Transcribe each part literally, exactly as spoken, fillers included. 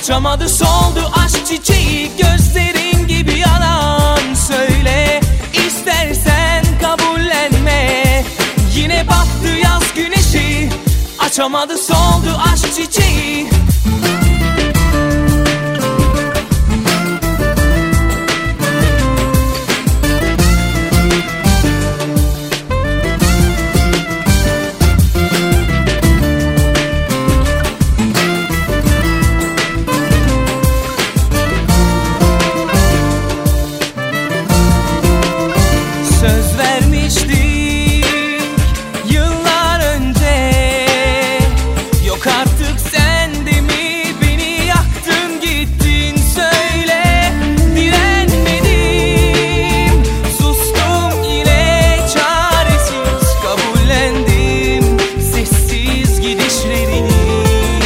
Açamadı soldu aşk çiçeği, gözlerin gibi yalan söyle. İstersen kabullenme, yine battı yaz güneşi. Açamadı soldu aşk çiçeği. Söz vermiştik yıllar önce, yok artık sen de mi beni yaktın gittin söyle. Direnmedim, sustum yine çaresiz, kabullendim sessiz gidişlerini.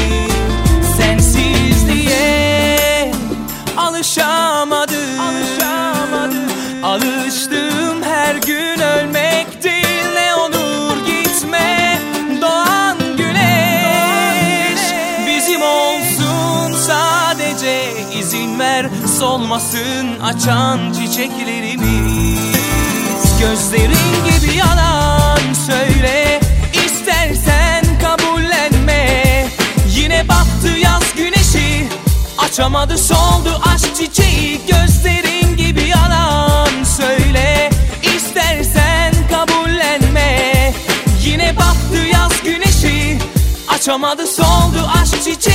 Sensizliğe alışamadım, alışamadım. Alıştım her gün ölmek değil, ne olur gitme. Doğan güneş bizim olsun sadece, izin ver solmasın açan çiçeklerimiz. Gözlerin gibi yalan söyle, istersen kabullenme, yine battı yaz güneşi. Açamadı soldu aşk çiçeği. Gözlerin gibi yalan söyle, istersen kabullenme, yine battı yaz güneşi. Açamadı soldu aşk çiçeği.